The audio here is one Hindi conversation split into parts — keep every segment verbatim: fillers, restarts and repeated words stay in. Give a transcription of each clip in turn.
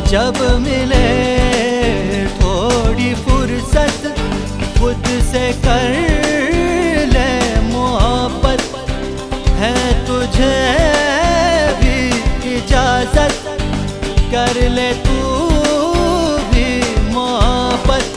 जब मिले थोड़ी फुर्सत खुद से कर ले मोहब्बत, है तुझे भी इजाजत कर ले तू भी मोहब्बत।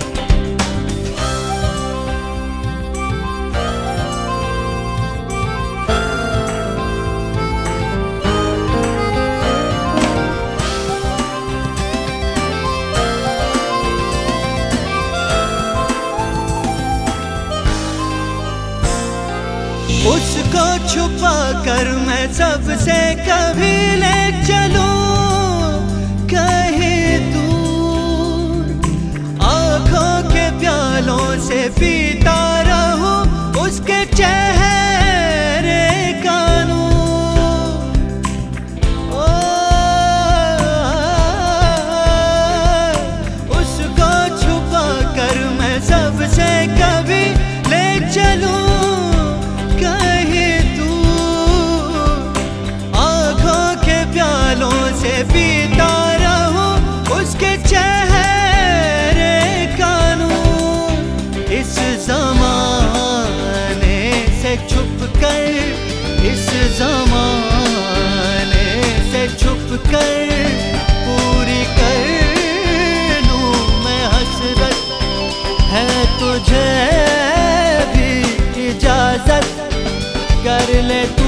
उसको छुपा कर मैं सबसे कभी ले चलूं कहीं दूर, आँखों के प्यालों से पीता रहूं उसके चेहरे का नूर। ओ, उसको छुपा कर मैं सबसे कभी ले चलूं पीता रहूं उसके चेहरे का नूर। इस ज़माने से छुप कर, इस ज़माने से छुप कर पूरी कर लूं मैं हसरत, है तुझे भी इजाजत कर ले तू